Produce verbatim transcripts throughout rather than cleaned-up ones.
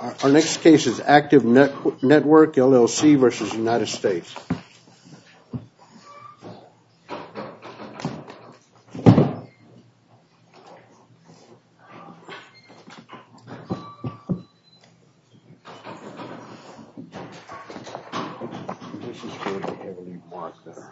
Our, our next case is Active Net, Network, L L C versus United States. This is really heavily marked there.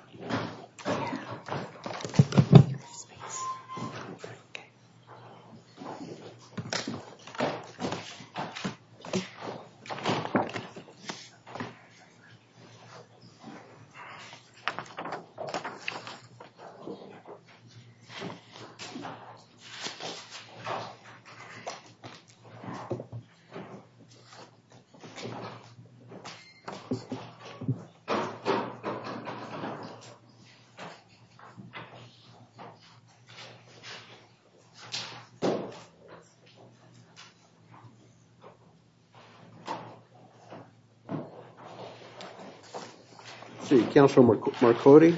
See, Councilor Marcotti.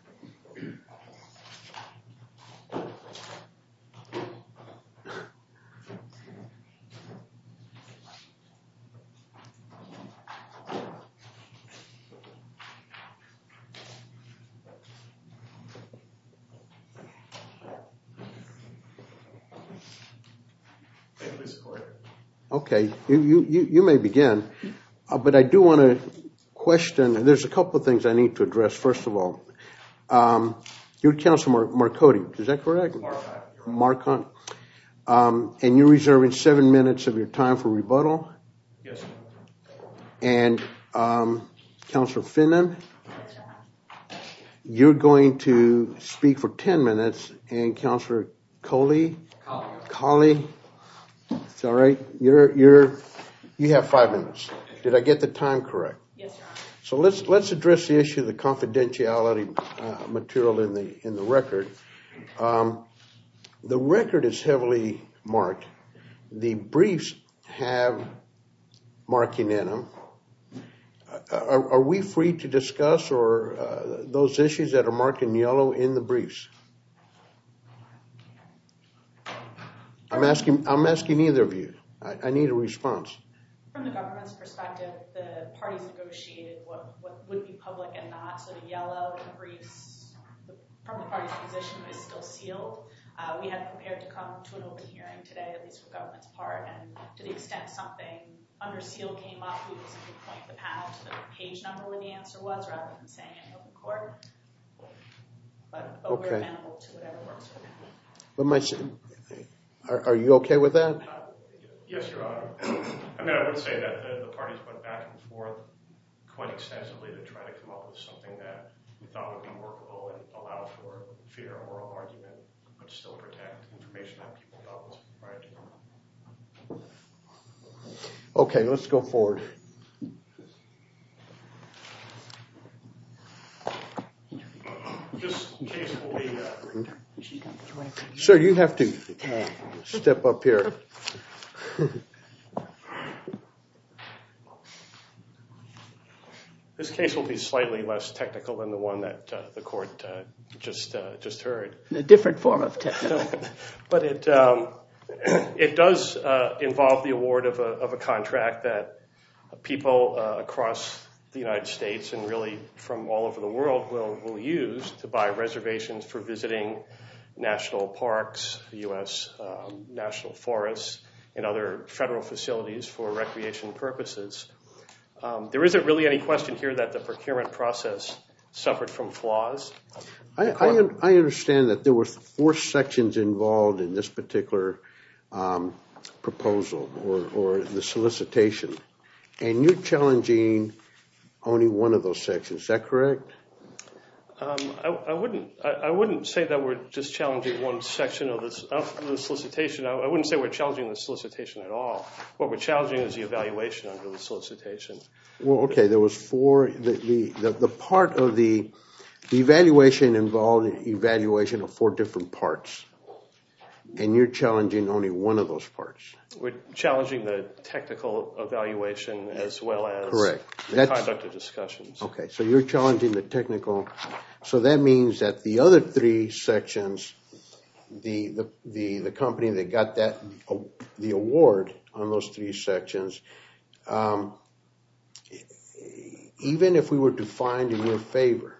Okay, you, you, you may begin, uh, but I do want to question, there's a couple of things I need to address. First of all, um, you're Councilor Mar- Marcotti, is that correct? Marcotte. Marcotte. Um, and you're reserving seven minutes of your time for rebuttal? Yes, sir. And um, Councilor Finnan, you're going to speak for ten minutes, and Councilor Coley, Coley, it's all right. You're you're you have five minutes. Did I get the time correct? Yes, Your Honor. So let's let's address the issue of the confidentiality uh, material in the in the record. Um, the record is heavily marked. The briefs have marking in them. Uh, are, are we free to discuss or uh, those issues that are marked in yellow in the briefs? I'm asking. I'm asking either of you. I, I need a response. From the government's perspective, the parties negotiated what, what would be public and not. So the yellow in the briefs, the, from the parties' position, is still sealed. Uh, we had prepared to come to an open hearing today, at least for government's part, and to the extent something under seal came up, we would simply point the panel to the page number where the answer was, rather than saying it in open court. But, but Okay. we're amenable to whatever works for the panel. But my. Are, are you okay with that? Uh, yes, Your Honor. I mean, I would say that the, the parties went back and forth quite extensively to try to come up with something that we thought would be workable and allow for fair oral argument, but still protect information that people thought was right. Okay, let's go forward. This case will be... Uh, Sir, you have to uh, step up here. This case will be slightly less technical than the one that uh, the court uh, just uh, just heard. A different form of technical. But it um, it does uh, involve the award of a of a contract that people uh, across the United States and really from all over the world will will use to buy reservations for visiting national parks, U S um, national forests, and other federal facilities for recreation purposes. Um, there isn't really any question here that the procurement process suffered from flaws. I, I, I understand that there were four sections involved in this particular um, proposal or, or the solicitation, and you're challenging only one of those sections. Is that correct? Um, I, I wouldn't. I, I wouldn't say that we're just challenging one section of this of the solicitation. I, I wouldn't say we're challenging the solicitation at all. What we're challenging is the evaluation under the solicitation. Well, okay. There was four. The the the, the part of the, the evaluation involved evaluation of four different parts, and you're challenging only one of those parts. We're challenging the technical evaluation as well as correct. the That's, conduct of discussions. Okay, so you're challenging the technical. So that means that the other three sections, the the the, the company that got that uh, the award on those three sections, um, even if we were to find in your favor,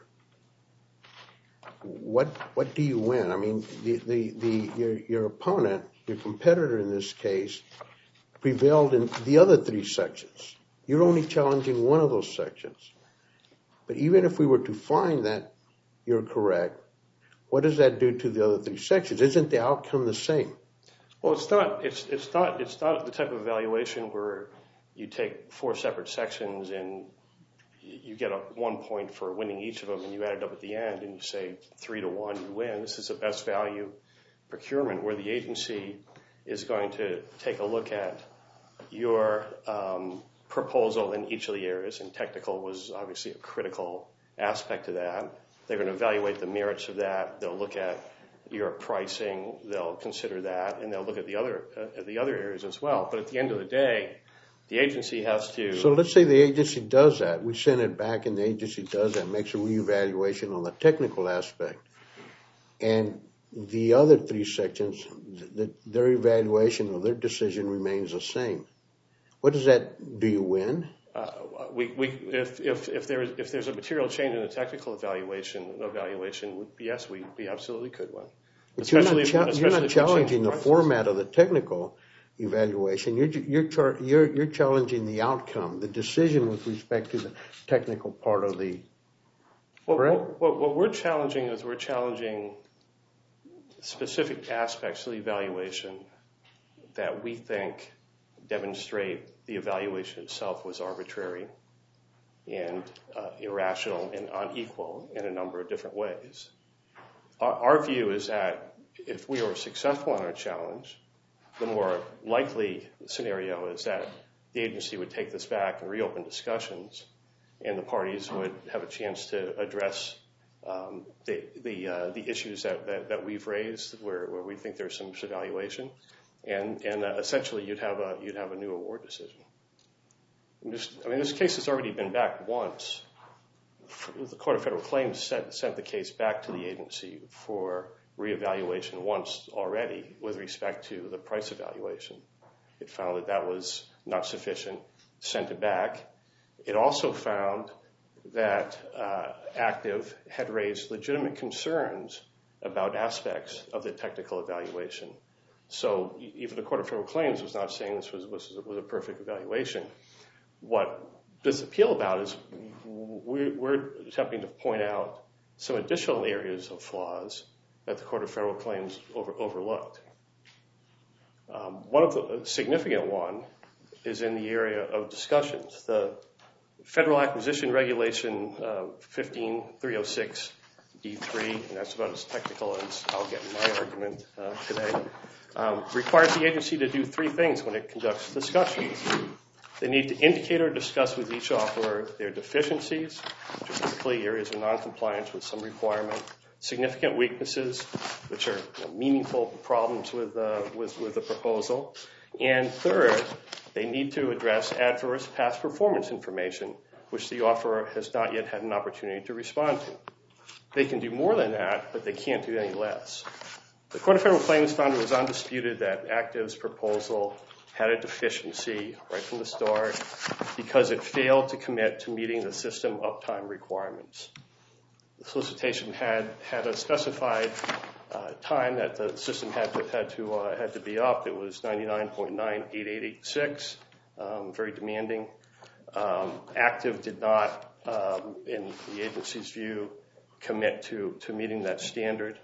what what do you win? I mean, the, the, the your your opponent, your competitor in this case, prevailed in the other three sections. You're only challenging one of those sections. But even if we were to find that you're correct, what does that do to the other three sections? Isn't the outcome the same? Well, it's not. It's it's not. It's not the type of evaluation where you take four separate sections and you get a one point for winning each of them, and you add it up at the end, and you say three to one, you win. This is a best value procurement where the agency is going to take a look at your um, proposal in each of the areas, and technical was obviously a critical aspect of that. They're going to evaluate the merits of that. They'll look at your pricing. They'll consider that, and they'll look at the other uh, at the other areas as well. But at the end of the day, the agency has to... So let's say the agency does that. We send it back and the agency does that, makes a reevaluation on the technical aspect. And the other three sections, the, their evaluation or their decision remains the same. What does that... Do you win? Uh, we, we, if, if, if, there's, if there's a material change in the technical evaluation, evaluation, yes, we, we absolutely could win. But you're not, if, cha- you're not challenging the prices. format of the technical evaluation. You're you're, char- you're you're challenging the outcome, the decision with respect to the technical part of the. Well, correct? What, what we're challenging is we're challenging specific aspects of the evaluation that we think demonstrate the evaluation itself was arbitrary and uh, irrational and unequal in a number of different ways. Our, our view is that if we are successful in our challenge, the more likely scenario is that the agency would take this back and reopen discussions, and the parties would have a chance to address um, the the, uh, the issues that, that, that we've raised, where, where we think there's some evaluation, and and uh, essentially you'd have a you'd have a new award decision. This, I mean, this case has already been back once. The Court of Federal Claims sent, sent the case back to the agency for reevaluation once already with respect to the price evaluation. It found that that was not sufficient, sent it back. It also found that uh, Active had raised legitimate concerns about aspects of the technical evaluation. So even the Court of Federal Claims was not saying this was, was, was a perfect evaluation. What this appeal about is we're, we're attempting to point out some additional areas of flaws that the Court of Federal Claims over, overlooked. Um, one of the significant one is in the area of discussions. The Federal Acquisition Regulation uh, fifteen three oh six D three, and that's about as technical as I'll get in my argument uh, today, um, requires the agency to do three things when it conducts discussions. They need to indicate or discuss with each offerer their deficiencies, which are typically areas of noncompliance with some requirement, significant weaknesses, which are you know, meaningful problems with, uh, with, with the proposal. And third, they need to address adverse past performance information, which the offerer has not yet had an opportunity to respond to. They can do more than that, but they can't do any less. The Court of Federal Claims found it was undisputed that Active's proposal had a deficiency right from the start because it failed to commit to meeting the system uptime requirements. The solicitation had had a specified uh, time that the system had to had to uh, had to be up. It was ninety-nine point nine eight eight eight six, um, very demanding. Um, Active did not, um, in the agency's view, commit to to meeting that standard.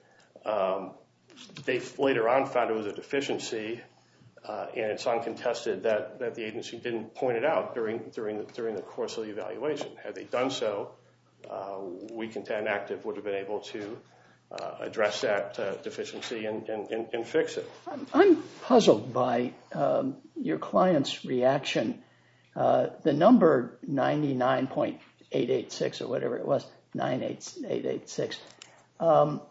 Um, they later on found it was a deficiency, uh, and it's uncontested that, that the agency didn't point it out during during the, during the course of the evaluation. Had they done so, uh, we contend Active would have been able to uh, address that uh, deficiency and, and, and, and fix it. I'm, I'm puzzled by um, your client's reaction. Uh, the number ninety-nine point eight eight six or whatever it was, nine eight eight eight six, um,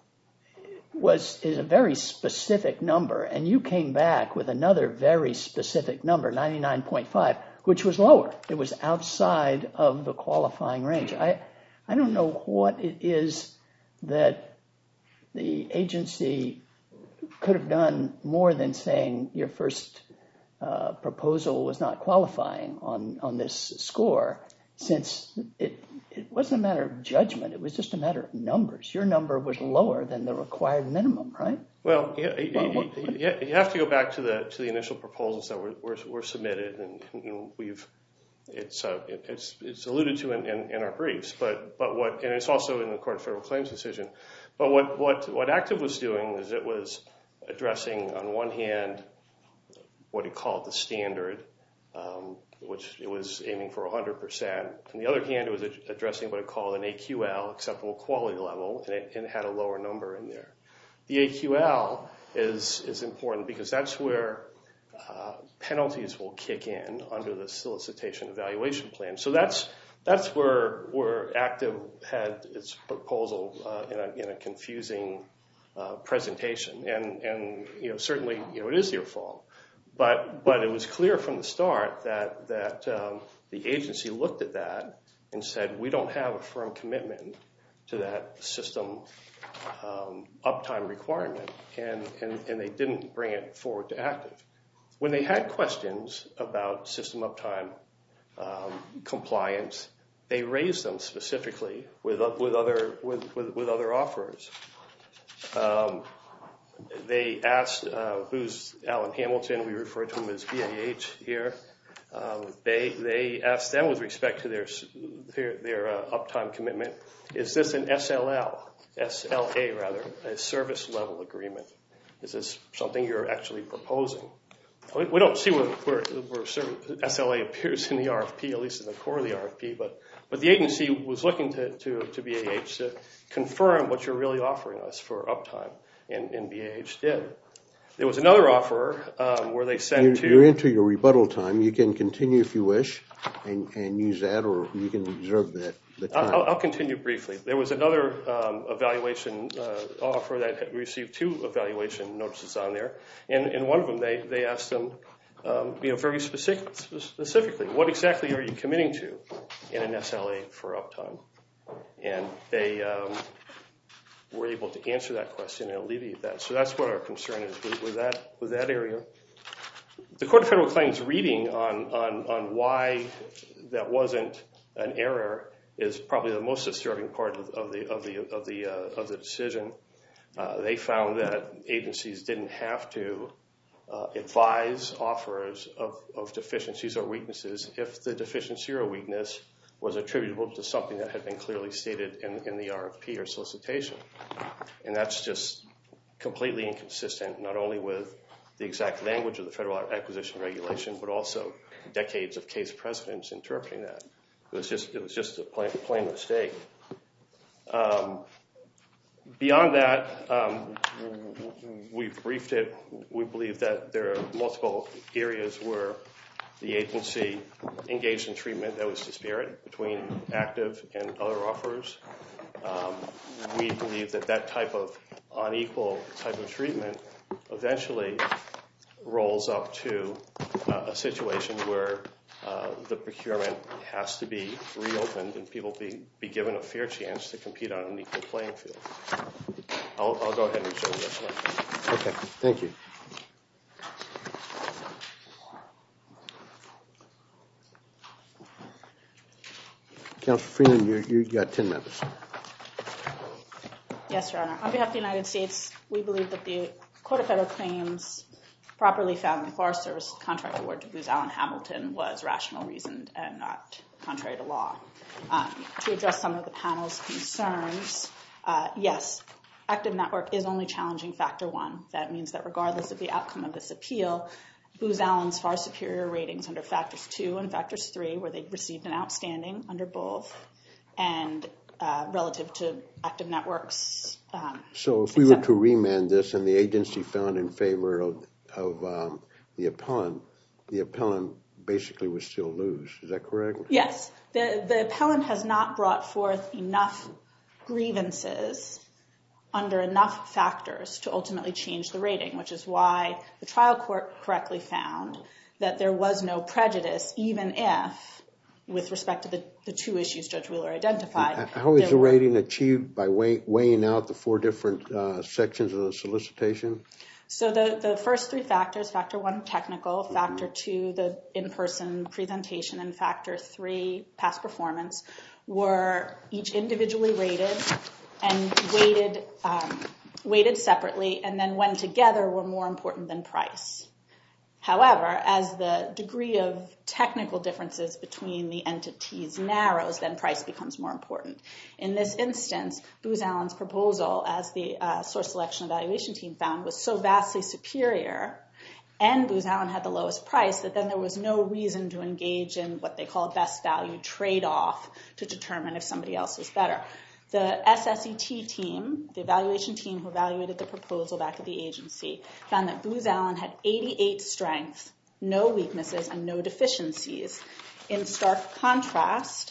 was is a very specific number, and you came back with another very specific number, ninety-nine point five, which was lower. It was outside of the qualifying range. I I don't know what it is that the agency could have done more than saying your first uh, proposal was not qualifying on, on this score, since it, it wasn't a matter of judgment. It was just a matter of numbers. Your number was lower than the required minimum, right? Well, yeah, well what, what? you have to go back to the to the initial proposals that were were, were submitted, and, and we've it's uh, it's it's alluded to in, in, in our briefs, but but what and it's also in the Court of Federal Claims decision. But what what what Active was doing is it was addressing on one hand what it called the standard, um, which it was aiming for one hundred percent. On the other hand, it was addressing what it called an A Q L, acceptable quality level, and it, and it had a lower number in there. The A Q L is is important because that's where uh, penalties will kick in under the solicitation evaluation plan. So that's that's where where Active had its proposal uh, in a in a confusing uh, presentation, and and you know certainly you know it is your fault, but but it was clear from the start that that um, the agency looked at that and said we don't have a firm commitment to that system um, uptime requirement, and, and, and they didn't bring it forward to Active. When they had questions about system uptime um, compliance, they raised them specifically with with other with with, with other offers. Um, they asked uh, Booz Allen Hamilton, we refer to him as B A H here. Um, they they asked them with respect to their their, their uh, uptime commitment, is this an S L L, S L A rather, a service level agreement? Is this something you're actually proposing? We, we don't see where, where, where S L A appears in the R F P, at least in the core of the R F P, but but the agency was looking to to, to B A H to confirm what you're really offering us for uptime, and, and B A H did. There was another offer um, where they said you're, to... You're into your rebuttal time. You can continue if you wish and, and use that, or you can reserve that the time. I'll, I'll continue briefly. There was another um, evaluation uh, offer that had received two evaluation notices on there. And in one of them, they, they asked them um, you know, very specific, specifically, what exactly are you committing to in an S L A for uptime? And they... Um, were able to answer that question and alleviate that. So that's what our concern is with, with that with that area. The Court of Federal Claims reading on, on, on why that wasn't an error is probably the most disturbing part of, of the of the of the uh, of the decision. Uh, they found that agencies didn't have to uh, advise offerers of, of deficiencies or weaknesses if the deficiency or weakness was attributable to something that had been clearly stated in, in the R F P or solicitation. And that's just completely inconsistent, not only with the exact language of the Federal Acquisition Regulation, but also decades of case precedents interpreting that. It was just, it was just a plain, plain mistake. Um, beyond that, um, we've briefed it. We believe that there are multiple areas where the agency engaged in treatment that was disparate between Active and other offerers. Um, we believe that that type of unequal type of treatment eventually rolls up to uh, a situation where uh, the procurement has to be reopened and people be, be given a fair chance to compete on an equal playing field. I'll, I'll go ahead and show you this one. Okay, thank you. Councilor Freeman, you, you got ten minutes. Yes, Your Honor. On behalf of the United States, we believe that the Court of Federal Claims properly found the Forest Service contract award to Booz Allen Hamilton was rational, reasoned, and not contrary to law. Um, to address some of the panel's concerns, uh, yes, Active Network is only challenging factor one. That means that regardless of the outcome of this appeal, Booz Allen's far superior ratings under factors two and factors three, where they received an outstanding under both, and uh, relative to Active Network's. Um, so if we were to remand this and the agency found in favor of, of um, the appellant, the appellant basically would still lose. Is that correct? Yes. The, the appellant has not brought forth enough grievances under enough factors to ultimately change the rating, which is why the trial court correctly found that there was no prejudice, even if, with respect to the, the two issues Judge Wheeler identified. How is the rating achieved by weigh, weighing out the four different uh, sections of the solicitation? So the, the first three factors, factor one, technical, factor two, the in-person presentation, and factor three, past performance, were each individually rated and weighted, um, weighted separately, and then when together were more important than price. However, as the degree of technical differences between the entities narrows, then price becomes more important. In this instance, Booz Allen's proposal, as the uh, source selection evaluation team found, was so vastly superior, and Booz Allen had the lowest price, that then there was no reason to engage in what they call a best value trade-off to determine if somebody else was better. The S S E T team, the evaluation team who evaluated the proposal back at the agency, found that Booz Allen had eighty-eight strengths, no weaknesses, and no deficiencies. In stark contrast,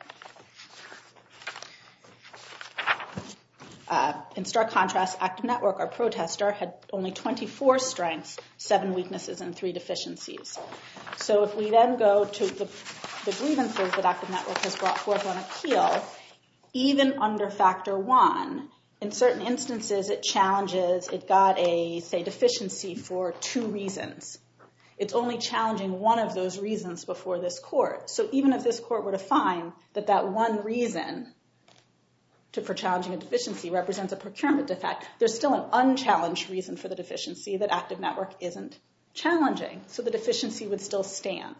uh, in stark contrast, Active Network, our protester, had only twenty-four strengths, seven weaknesses, and three deficiencies. So if we then go to the, the grievances that Active Network has brought forth on appeal, even under factor one, in certain instances it challenges, it got a, say, deficiency for two reasons. It's only challenging one of those reasons before this court. So even if this court were to find that that one reason to, for challenging a deficiency represents a procurement defect, there's still an unchallenged reason for the deficiency that Active Network isn't challenging. So the deficiency would still stand.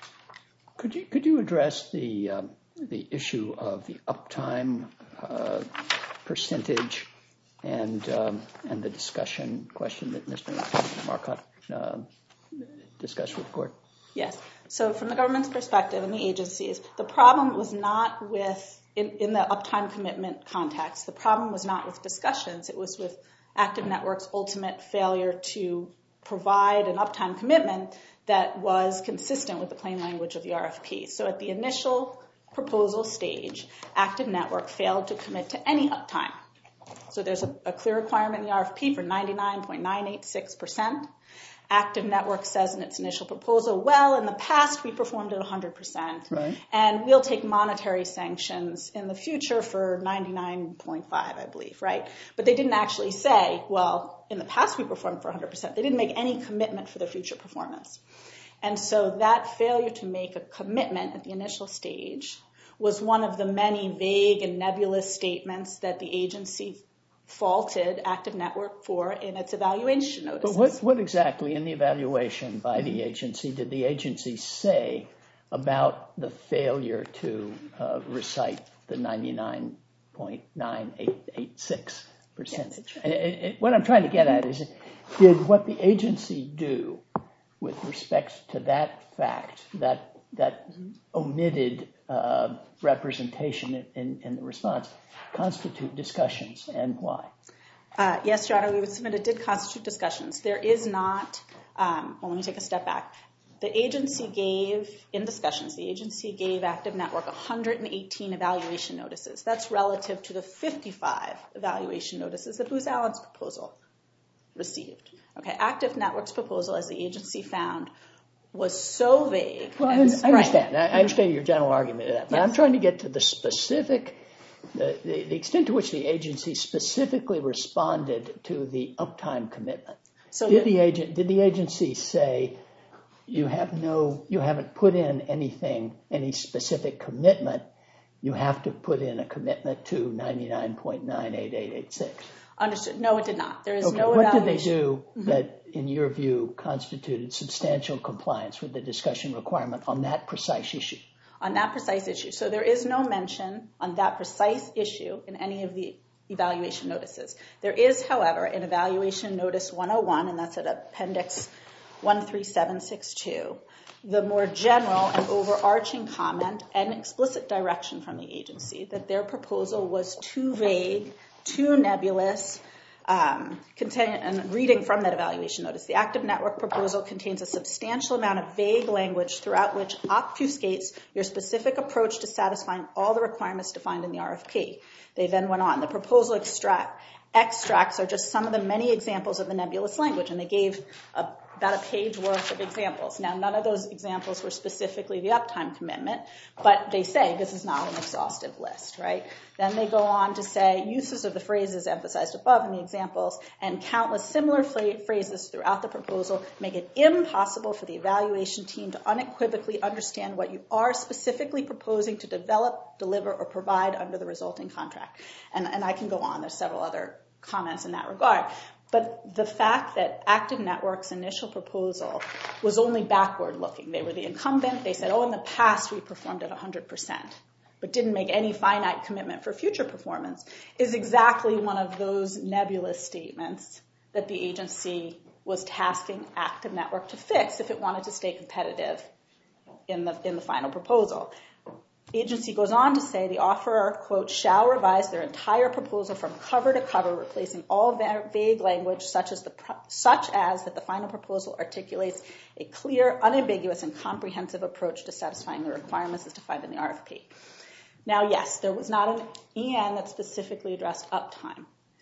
Could you, could you address the... Um the issue of the uptime uh, percentage and um, and the discussion question that Mister Marcotte uh, discussed with the court? Yes. So from the government's perspective and the agencies, the problem was not with, in, in the uptime commitment context, the problem was not with discussions. It was with Active Network's ultimate failure to provide an uptime commitment that was consistent with the plain language of the R F P. So at the initial proposal stage, Active Network failed to commit to any uptime. So there's a, a clear requirement in the R F P for ninety-nine point nine eight six percent. Active Network says in its initial proposal, well, in the past we performed at one hundred percent, right, and we'll take monetary sanctions in the future for ninety-nine point five, I believe, right? But they didn't actually say, well, in the past we performed for one hundred percent. They didn't make any commitment for their future performance. And so that failure to make a commitment at the initial stage was one of the many vague and nebulous statements that the agency faulted Active Network for in its evaluation notices. But what, what exactly in the evaluation by the agency did the agency say about the failure to uh, recite the ninety-nine point nine eight eight six percentage? Yes. And, and what I'm trying to get at is, did what the agency do with respect to that fact, that that omitted uh, representation in, in, in the response, constitute discussions, and why? Uh, yes, Your Honor, we would submit it did constitute discussions. There is not, um, well, let me take a step back. The agency gave, in discussions, the agency gave Active Network one hundred eighteen evaluation notices. That's relative to the fifty-five evaluation notices that Booz Allen's proposal received. Okay, Active Network's proposal, as the agency found, was so vague. Well, I, I understand. I, I understand your general argument of that, but yes. I'm trying to get to the specific, the, the, the extent to which the agency specifically responded to the uptime commitment. So did the, the agent, did the agency say, you have no, you haven't put in anything, any specific commitment, you have to put in a commitment to ninety-nine point nine eight eight eight six? Understood. No, it did not. There is okay. no What evaluation. What did they do mm-hmm. that, in your view, constituted substantial compliance with the discussion requirement on that precise issue? On that precise issue. So there is no mention on that precise issue in any of the evaluation notices. There is, however, an evaluation notice one oh one, and that's at appendix one three seven six two, the more general and overarching comment and explicit direction from the agency that their proposal was too vague, too nebulous. Um, contain, and reading from that evaluation notice, the Active Network proposal contains a substantial amount of vague language throughout which obfuscates your specific approach to satisfying all the requirements defined in the R F P. They then went on. The proposal extract, extracts are just some of the many examples of the nebulous language, and they gave a about a page worth of examples. Now, none of those examples were specifically the uptime commitment, but they say this is not an exhaustive list, right? Then they go on to say uses of the phrases emphasized above in the examples and countless similar phrases throughout the proposal make it impossible for the evaluation team to unequivocally understand what you are specifically proposing to develop, deliver, or provide under the resulting contract. And, and I can go on. There's several other comments in that regard. But the fact that Active Network's initial proposal was only backward looking. They were the incumbent. They said, oh, in the past we performed at one hundred percent, but didn't make any finite commitment for future performance, is exactly one of those nebulous statements that the agency was tasking Active Network to fix if it wanted to stay competitive in the, in the final proposal. The agency goes on to say the offeror, quote, shall revise their entire proposal from cover to cover, replacing all vague language such as the such as that the final proposal articulates a clear, unambiguous, and comprehensive approach to satisfying the requirements as defined in the R F P. Now, yes, there was not an E N that specifically addressed uptime,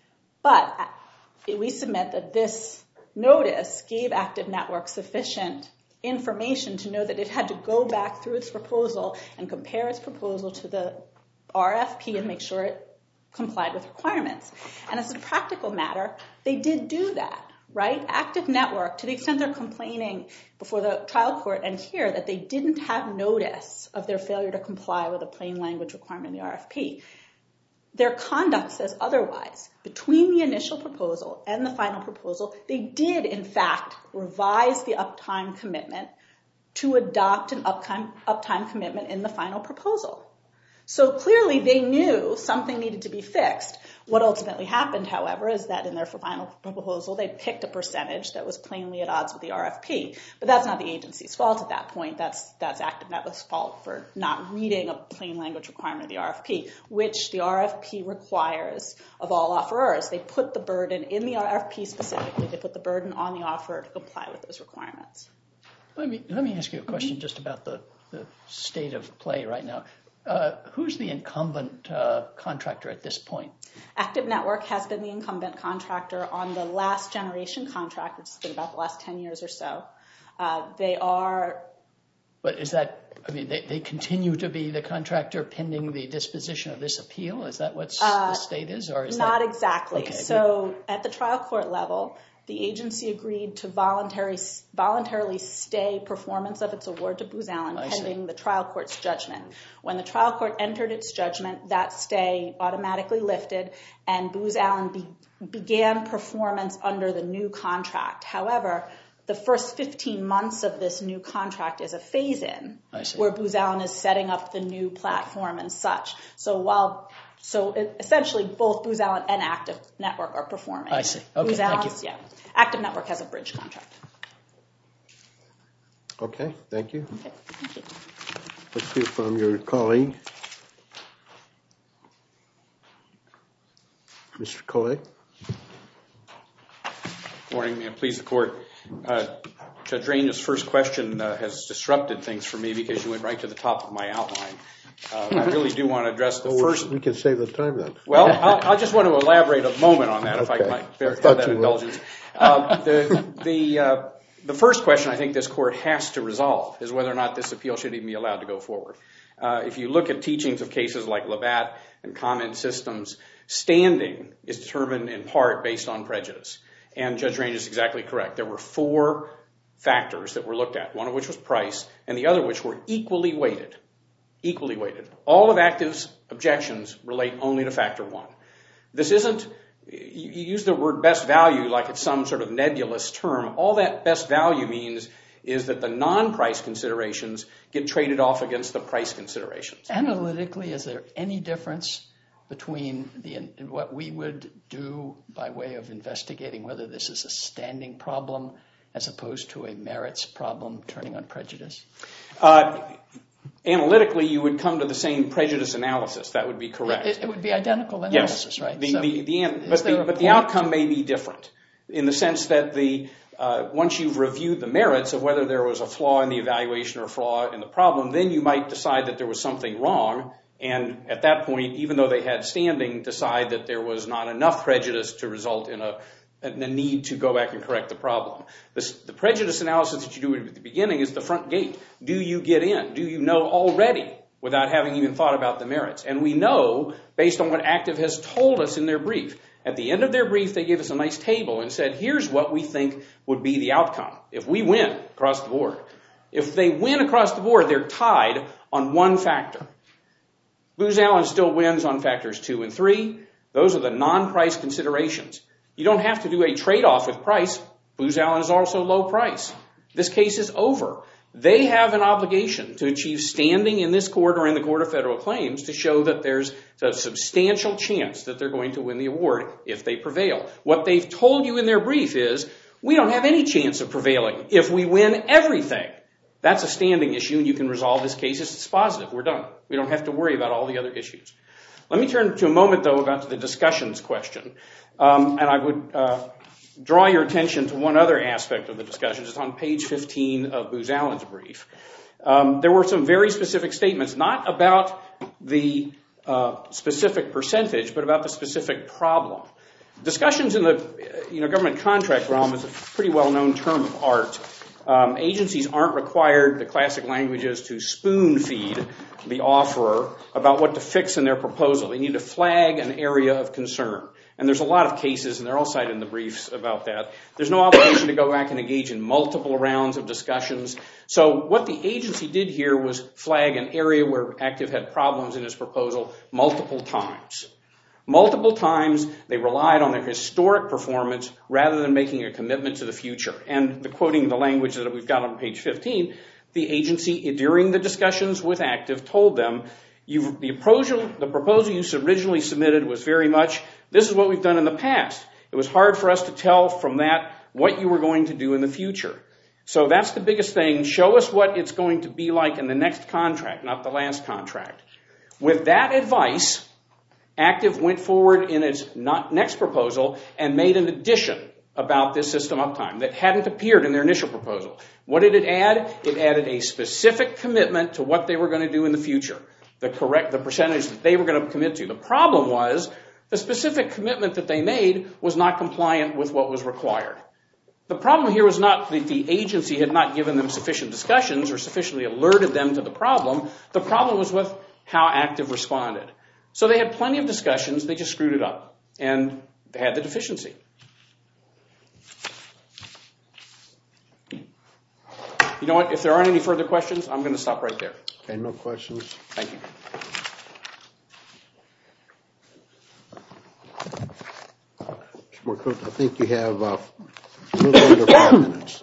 but we submit that this notice gave Active Network sufficient information to know that it had to go back through its proposal and compare its proposal to the R F P and make sure it complied with requirements. And as a practical matter, they did do that, right? Active Network, to the extent they're complaining before the trial court and here that they didn't have notice of their failure to comply with a plain language requirement in the R F P, their conduct says otherwise. Between the initial proposal and the final proposal, they did, in fact, revise the uptime commitment to adopt an uptime, uptime commitment in the final proposal. So clearly they knew something needed to be fixed. What ultimately happened, however, is that in their final proposal, they picked a percentage that was plainly at odds with the R F P. But that's not the agency's fault at that point. That's, that's Active Network's fault for not reading a plain language requirement of the R F P, which the R F P requires of all offerors. They put the burden in the R F P specifically. They put the burden on the offeror to comply with those requirements. Let me, let me ask you a question just about the, the state of play right now. Uh, who's the incumbent uh, contractor at this point? Active Network has been the incumbent contractor on the last generation contract, which has been about the last ten years or so. Uh, they are... But is that, I mean, they, they continue to be the contractor pending the disposition of this appeal? Is that what uh, the state is? Or is not that... exactly. Okay. So at the trial court level, the agency agreed to voluntary, voluntarily stay performance of its award to Booz Allen I pending see. the trial court's judgment. When the trial court entered its judgment, that stay automatically lifted and Booz Allen be, began performance under the new contract. However, the first fifteen months of this new contract is a phase-in where Booz Allen is setting up the new platform and such. So while... So it, essentially, both Booz Allen and Active Network are performing. I see. Okay, Booz thank you. Yeah. Active Network has a bridge contract. Okay, thank you. Okay, thank you. Let's hear from your colleague, Mister Collet. Good morning, may it please the court. Uh, Judge Rain's first question uh, has disrupted things for me because you went right to the top of my outline. Uh, I really do want to address the well, first... We can save the time then. Well, I'll, I just want to elaborate a moment on that, okay. if I might bear, have that indulgence. Uh, the the, uh, the first question I think this court has to resolve is whether or not this appeal should even be allowed to go forward. Uh, if you look at teachings of cases like Labatt and Comment Systems, standing is determined in part based on prejudice. And Judge Rain is exactly correct. There were four factors that were looked at, one of which was price, and the other which were equally weighted. Equally weighted. All of Active's objections relate only to factor one. This isn't, you use the word best value like it's some sort of nebulous term. All that best value means is that the non-price considerations get traded off against the price considerations. Analytically, is there any difference between the, what we would do by way of investigating whether this is a standing problem as opposed to a merits problem turning on prejudice? Uh, Analytically, you would come to the same prejudice analysis. That would be correct. It, it would be identical analysis, yes. right? The, so the, the, but the, but the outcome may be different in the sense that the uh, once you've reviewed the merits of whether there was a flaw in the evaluation or a flaw in the problem, then you might decide that there was something wrong. And at that point, even though they had standing, decide that there was not enough prejudice to result in a and the need to go back and correct the problem. The, the prejudice analysis that you do at the beginning is the front gate. Do you get in? Do you know already without having even thought about the merits? And we know, based on what Active has told us in their brief, at the end of their brief, they gave us a nice table and said, here's what we think would be the outcome if we win across the board. If they win across the board, they're tied on one factor. Booz Allen still wins on factors two and three. Those are the non-price considerations. You don't have to do a trade-off with price. Booz Allen is also low price. This case is over. They have an obligation to achieve standing in this court or in the Court of Federal Claims to show that there's a substantial chance that they're going to win the award if they prevail. What they've told you in their brief is, we don't have any chance of prevailing if we win everything. That's a standing issue, and you can resolve this case. It's positive. We're done. We don't have to worry about all the other issues. Let me turn to a moment, though, about the discussions question. Um, and I would uh, draw your attention to one other aspect of the discussions. It's on page fifteen of Booz Allen's brief. Um, there were some very specific statements, not about the uh, specific percentage, but about the specific problem. Discussions in the you know, government contract realm is a pretty well-known term of art. Um, agencies aren't required, the classic language is, to spoon feed the offerer about what to fix in their proposal. They need to flag an area of concern. And there's a lot of cases, and they're all cited in the briefs about that. There's no obligation to go back and engage in multiple rounds of discussions. So what the agency did here was flag an area where Active had problems in its proposal multiple times. Multiple times, they relied on their historic performance rather than making a commitment to the future. And the, quoting the language that we've got on page fifteen, the agency, during the discussions with Active, told them, You've, the, proposal, the proposal you originally submitted was very much, this is what we've done in the past. It was hard for us to tell from that what you were going to do in the future. So that's the biggest thing. Show us what it's going to be like in the next contract, not the last contract. With that advice, Active went forward in its not next proposal and made an addition about this system uptime that hadn't appeared in their initial proposal. What did it add? It added a specific commitment to what they were going to do in the future, the correct, the percentage that they were going to commit to. The problem was the specific commitment that they made was not compliant with what was required. The problem here was not that the agency had not given them sufficient discussions or sufficiently alerted them to the problem. The problem was with how Active responded. So they had plenty of discussions, they just screwed it up, and they had the deficiency. You know what, if there aren't any further questions, I'm going to stop right there. Okay, no questions. Thank you. Mister Marcotte, I think you have uh, a little under five minutes.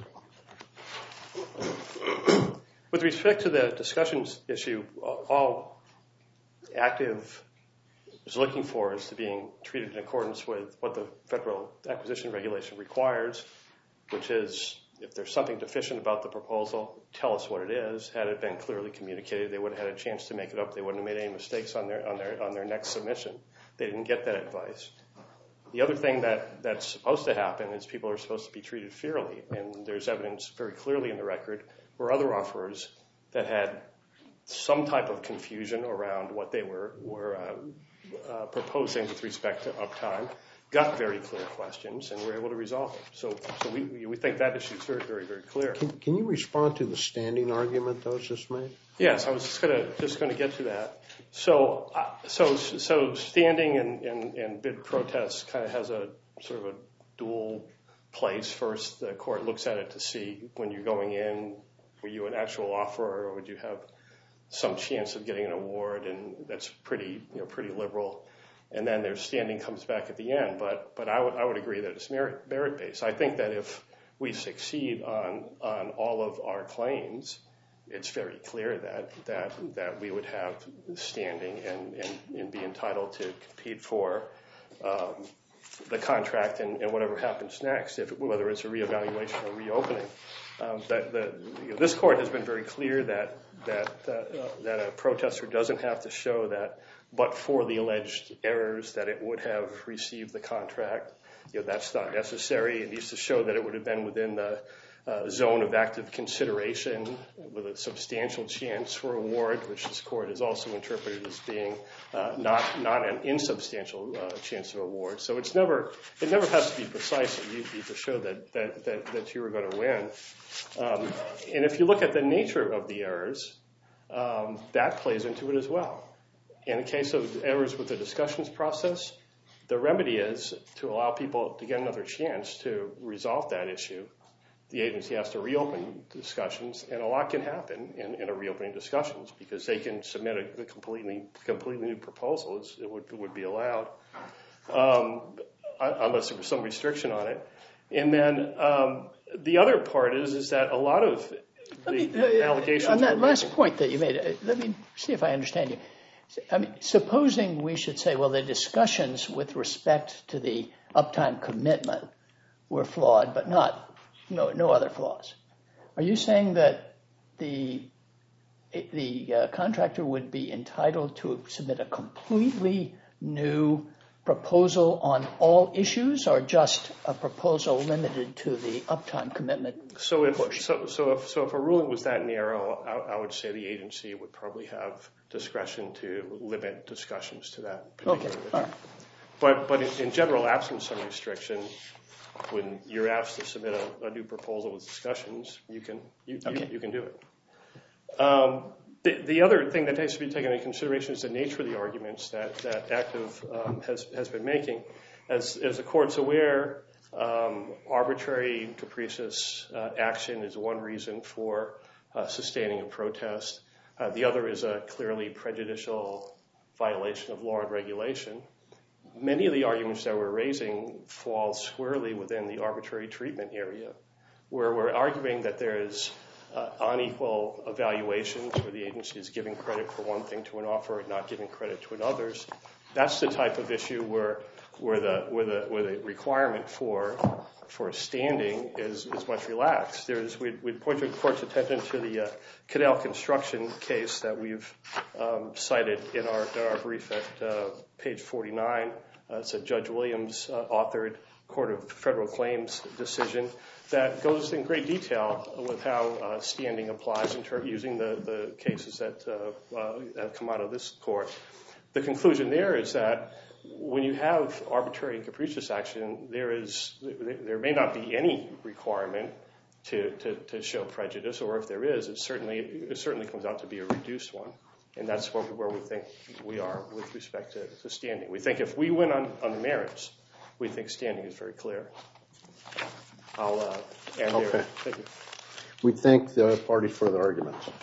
With respect to the discussions issue, all Active is looking for is to being treated in accordance with what the Federal Acquisition Regulation requires, which is if there's something deficient about the proposal, tell us what it is. Had it been clearly communicated, they would have had a chance to make it up. They wouldn't have made any mistakes on their on their on their next submission. They didn't get that advice. The other thing that, that's supposed to happen is people are supposed to be treated fairly, and there's evidence very clearly in the record where other offerers that had some type of confusion around what they were were uh, uh, proposing with respect to uptime got very clear questions and were able to resolve them. So, so we we think that issue is very, very, very clear. Can, can you respond to the standing argument that was just made? Yes, I was just going to just going to get to that. So, uh, so, so standing and, and, and bid protest kind of has a sort of a dual place. First, the court looks at it to see when you're going in, were you an actual offerer or would you have some chance of getting an award, and that's pretty, you know, pretty liberal. And then their standing comes back at the end. But but I would I would agree that it's merit merit based. I think that if we succeed on on all of our claims, it's very clear that that that we would have standing and and, and be entitled to compete for um, the contract and, and whatever happens next, if whether it's a reevaluation or reopening. Um, that the you know, this court has been very clear that that uh, that a protester doesn't have to show that, but for the alleged errors, that it would have received the contract. You know, that's not necessary. It needs to show that it would have been within the uh, zone of active consideration with a substantial chance for award, which this court has also interpreted as being uh, not not an insubstantial uh, chance of award. So it's never it never has to be precise. You need to show that that that, that you were going to win. Um, and if you look at the nature of the errors, um, that plays into it as well. In the case of errors with the discussions process, the remedy is to allow people to get another chance to resolve that issue. The agency has to reopen discussions, and a lot can happen in, in a reopening discussions because they can submit a, a completely completely new proposal. It would, it would be allowed, um, unless there was some restriction on it. And then um, the other part is is that a lot of the me, uh, allegations on that last making, point that you made, uh, let me see if I understand you. I mean, supposing we should say, well, the discussions with respect to the uptime commitment were flawed, but not no no other flaws. Are you saying that the the uh, contractor would be entitled to submit a completely new proposal on all issues, or just a proposal limited to the uptime commitment? So if portion? so, so if so if a ruling was that narrow, I, I would say the agency would probably have discretion to limit discussions to that particular Okay. issue. All right. But but in, in general, absent some restriction, when you're asked to submit a, a new proposal with discussions, you can you, Okay. you, you can do it. Um, the, the other thing that has to be taken into consideration is the nature of the arguments that that Active um, has has been making. As as the court's aware, um, arbitrary and capricious uh, action is one reason for uh, sustaining a protest. Uh, the other is a clearly prejudicial violation of law and regulation. Many of the arguments that we're raising fall squarely within the arbitrary treatment area, where we're arguing that there is uh, unequal evaluations, where the agency is giving credit for one thing to an offer and not giving credit to another's. That's the type of issue where where the where the where the requirement for for standing is, is much relaxed. There's we'd, we'd point your court's attention to the uh, Cadell Construction case that we've um, cited in our in our brief at uh, page forty-nine. Uh, it's a Judge Williams uh, authored Court of Federal Claims decision that goes in great detail with how uh, standing applies in terms using the the cases that uh, uh, have come out of this court. The conclusion there is that when you have arbitrary and capricious action, there is there may not be any requirement to, to, to show prejudice, or if there is, it certainly it certainly comes out to be a reduced one, and that's where, where we think we are with respect to, to standing. We think if we win on, on the merits, we think standing is very clear. I'll uh, end Okay. there. Thank you. We thank the parties for their arguments.